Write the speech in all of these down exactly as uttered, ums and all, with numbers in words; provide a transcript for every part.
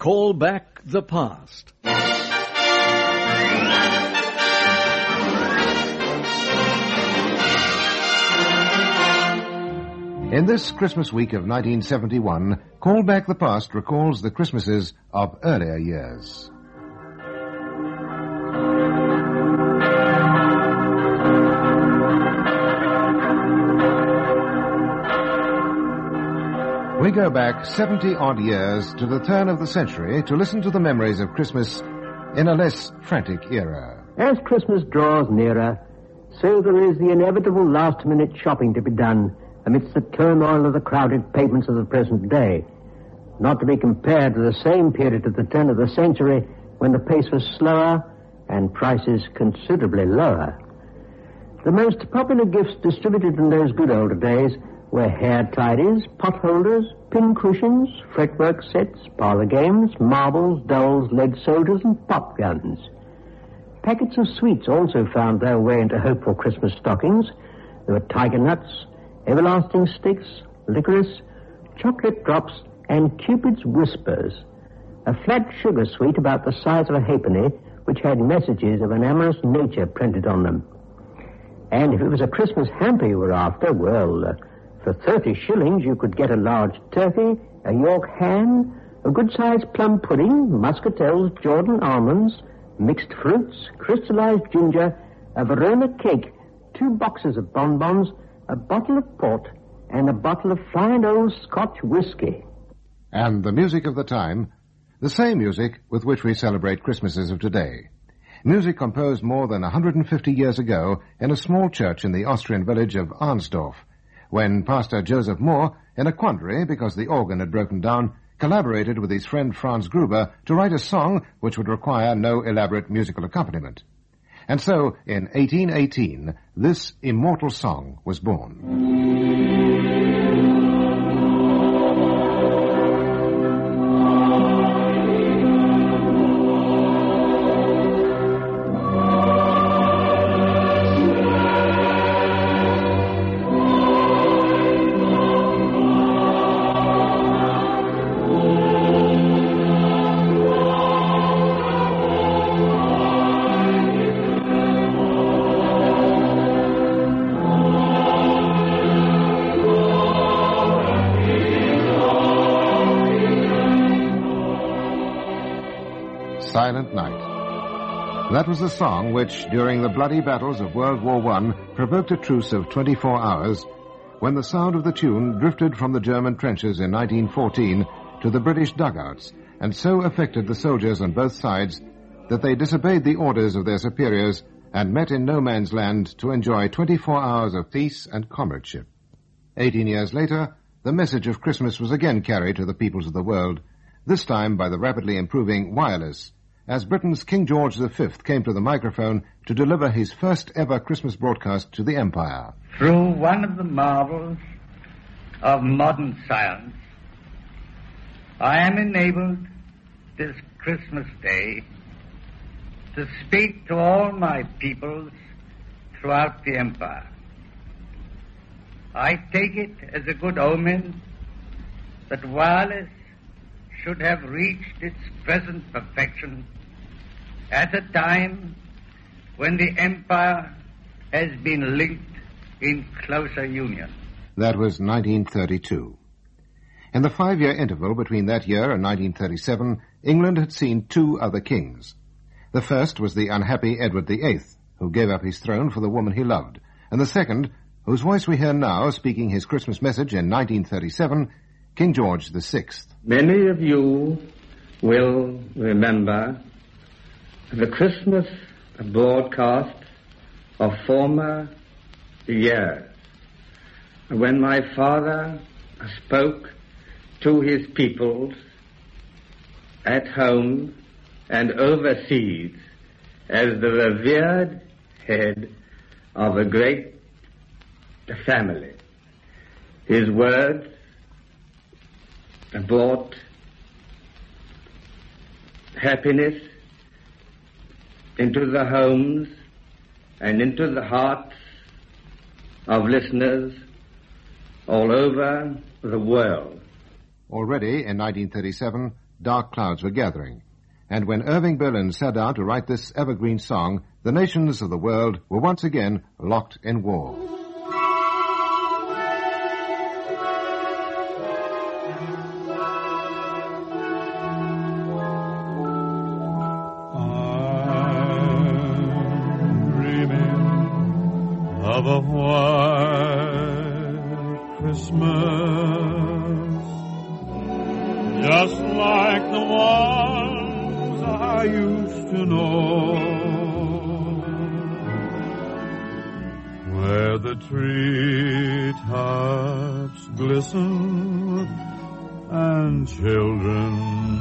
Call Back the Past. In this Christmas week of nineteen seventy-one, Call Back the Past recalls the Christmases of earlier years. We go back seventy-odd years to the turn of the century to listen to the memories of Christmas in a less frantic era. As Christmas draws nearer, so there is the inevitable last-minute shopping to be done amidst the turmoil of the crowded pavements of the present day, not to be compared to the same period at the turn of the century when the pace was slower and prices considerably lower. The most popular gifts distributed in those good old days were hair tidies, pot holders, pin cushions, fretwork sets, parlor games, marbles, dolls, lead soldiers, and pop guns. Packets of sweets also found their way into hopeful Christmas stockings. There were tiger nuts, everlasting sticks, licorice, chocolate drops, and Cupid's whispers, a flat sugar sweet about the size of a halfpenny, which had messages of an amorous nature printed on them. And if it was a Christmas hamper you were after, well, uh, for thirty shillings you could get a large turkey, a York ham, a good-sized plum pudding, muscatels, Jordan almonds, mixed fruits, crystallized ginger, a Verona cake, two boxes of bonbons, a bottle of port, and a bottle of fine old Scotch whiskey. And the music of the time, the same music with which we celebrate Christmases of today. Music composed more than one hundred fifty years ago in a small church in the Austrian village of Arnsdorf, when Pastor Joseph Moore, in a quandary because the organ had broken down, collaborated with his friend Franz Gruber to write a song which would require no elaborate musical accompaniment. And so, in eighteen eighteen, this immortal song was born. Silent Night. That was the song which, during the bloody battles of World War One, provoked a truce of twenty-four hours, when the sound of the tune drifted from the German trenches in nineteen fourteen to the British dugouts, and so affected the soldiers on both sides that they disobeyed the orders of their superiors and met in no man's land to enjoy twenty-four hours of peace and comradeship. Eighteen years later, the message of Christmas was again carried to the peoples of the world, this time by the rapidly improving wireless, as Britain's King George the Fifth came to the microphone to deliver his first ever Christmas broadcast to the Empire. Through one of the marvels of modern science, I am enabled this Christmas Day to speak to all my peoples throughout the Empire. I take it as a good omen that wireless should have reached its present perfection at a time when the Empire has been linked in closer union. That was nineteen thirty-two. In the five-year interval between that year and nineteen thirty-seven, England had seen two other kings. The first was the unhappy Edward the Eighth, who gave up his throne for the woman he loved, and the second, whose voice we hear now speaking his Christmas message in nineteen thirty-seven, King George the Sixth. Many of you will remember the Christmas broadcast of former years, when my father spoke to his peoples at home and overseas as the revered head of a great family. His words brought happiness into the homes and into the hearts of listeners all over the world. Already in nineteen thirty-seven, dark clouds were gathering. And when Irving Berlin sat down to write this evergreen song, the nations of the world were once again locked in war. Of a white Christmas, just like the ones I used to know, where the treetops glisten and children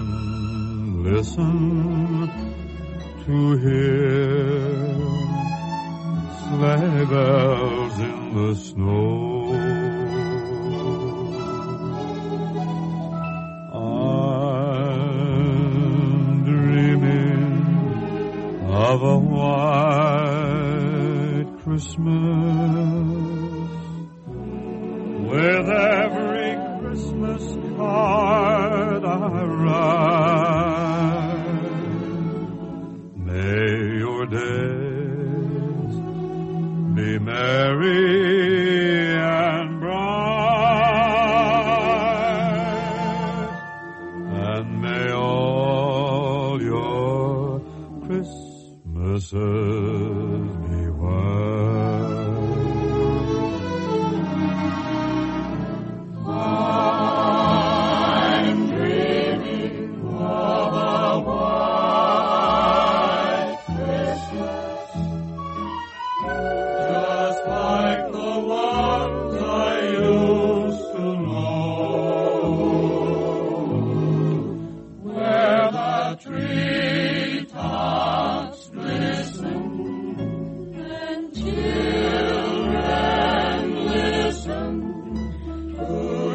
listen to hear sleigh bells in the snow. I'm dreaming of a white Christmas, with every Christmas card I write. May your day be merry and bright, and may all your Christmases be white. I'm dreaming of a white Christmas, just like the ones I used to know, where the treetops glisten and children listen to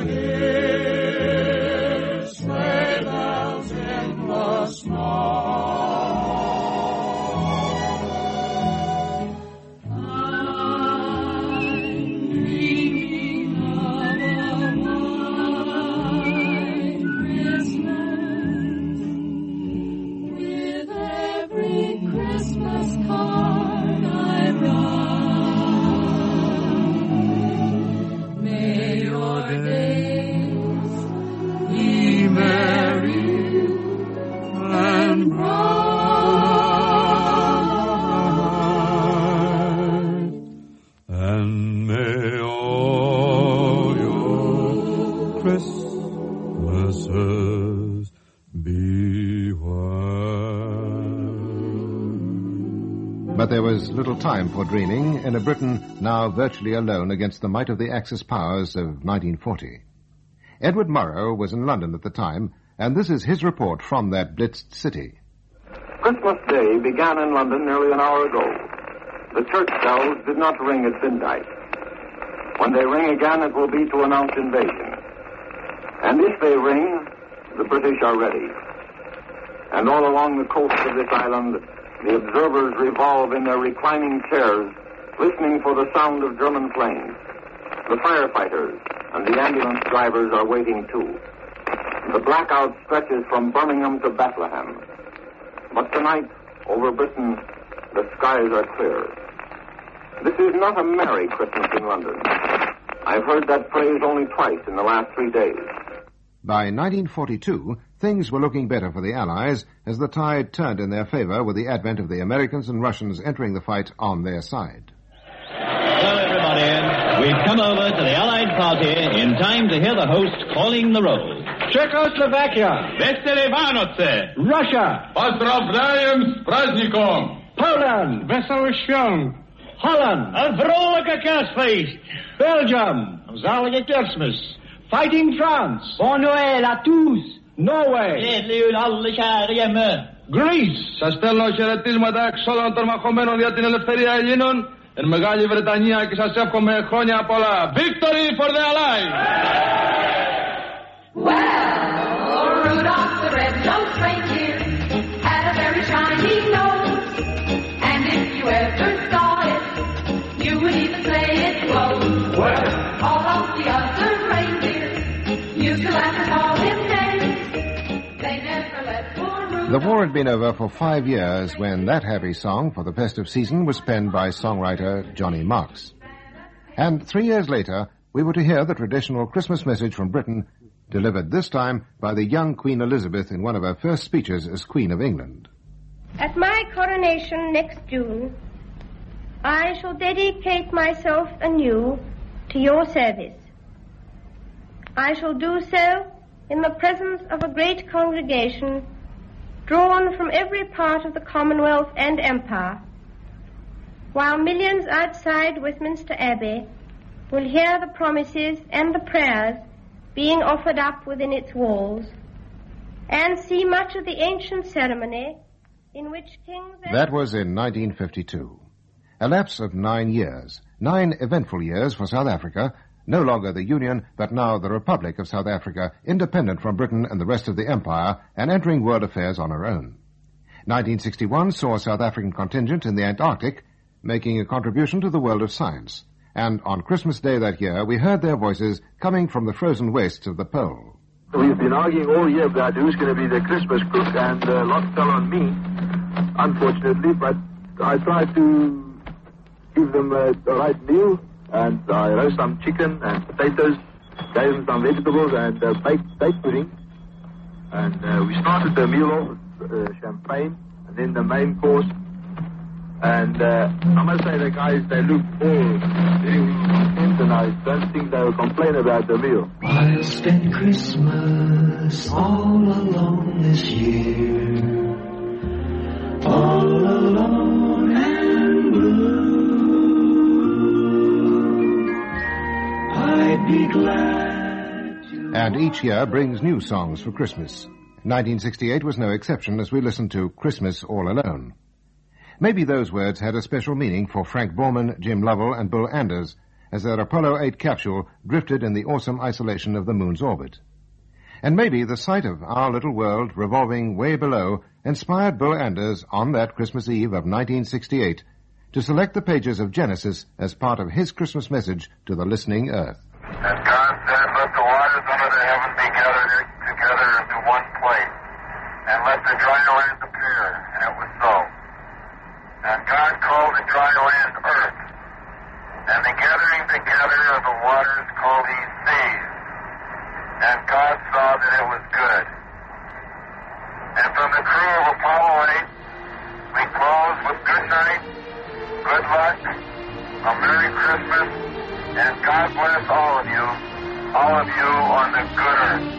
hear sleigh bells in the snow. Christmases be white. But there was little time for dreaming in a Britain now virtually alone against the might of the Axis powers of nineteen forty. Edward Murrow was in London at the time, and this is his report from that blitzed city. Christmas Day began in London nearly an hour ago. The church bells did not ring at midnight. When they ring again, it will be to announce invasion. And if they ring, the British are ready. And all along the coast of this island, the observers revolve in their reclining chairs, listening for the sound of German planes. The firefighters and the ambulance drivers are waiting too. The blackout stretches from Birmingham to Bethlehem. But tonight, over Britain, the skies are clear. This is not a merry Christmas in London. I've heard that phrase only twice in the last three days. By nineteen forty-two, things were looking better for the Allies as the tide turned in their favor with the advent of the Americans and Russians entering the fight on their side. Hello, everybody. We've come over to the Allied party in time to hear the host calling the roll. Czechoslovakia. Vesele Vanoce. Russia. Поздравляем с праздником. Poland. Wesoły świąt. Holland. Een vrolijke kerstfeest. Belgium. Zalige kerstmis. Fighting France. Bon Noël à tous. Norway. Gledelig jul alle kjære hjemme. Greece. Σας στέλνω χαιρετίσματα εξ όλων των μαχωμένων για την ελευθερία Ελλήνων εν Μεγάλη Βρετανία και σας εύχομαι χρόνια πολλά. Victory for the Allies! Well, Rudolph the red-nosed reindeer had a very shiny nose, and if you ever saw it, you would even say it glows. Well, all of the other reindeer used to laugh and call him names. They never The war had been over for five years when that happy song for the festive season was penned by songwriter Johnny Marks. And three years later, we were to hear the traditional Christmas message from Britain, delivered this time by the young Queen Elizabeth in one of her first speeches as Queen of England. At my coronation next June, I shall dedicate myself anew to your service. I shall do so in the presence of a great congregation drawn from every part of the Commonwealth and Empire, while millions outside Westminster Abbey will hear the promises and the prayers being offered up within its walls, and see much of the ancient ceremony in which kings... That was in nineteen fifty-two. A lapse of nine years, nine eventful years for South Africa, no longer the Union, but now the Republic of South Africa, independent from Britain and the rest of the Empire, and entering world affairs on her own. nineteen sixty-one saw a South African contingent in the Antarctic, making a contribution to the world of science. And on Christmas Day that year, we heard their voices coming from the frozen wastes of the pole. We've been arguing all year about who's going to be the Christmas cook, and a lot fell on me, unfortunately, but I tried to give them a, a right meal, and I roast some chicken and potatoes, gave them some vegetables and uh, baked, baked pudding. And uh, we started the meal off with uh, champagne, and then the main course. And uh, I must say the guys, they looked all very content, and I don't think they will complain about the meal. I'll spend Christmas all alone this year, all alone and blue. I'd be glad to... And each year brings new songs for Christmas. nineteen sixty-eight was no exception as we listened to Christmas All Alone. Maybe those words had a special meaning for Frank Borman, Jim Lovell, and Bill Anders as their Apollo eight capsule drifted in the awesome isolation of the moon's orbit. And maybe the sight of our little world revolving way below inspired Bill Anders on that Christmas Eve of nineteen sixty-eight to select the pages of Genesis as part of his Christmas message to the listening earth. And God said, let the waters under the heaven be gathered together into one place, and let the dry land appear. And it was so. And God called the dry land earth, and the gathering together of the waters called he seas. And God saw that it was good. And from the crew of Apollo eight, we close with good night, good luck, a Merry Christmas, and God bless all of you, all of you on the good earth.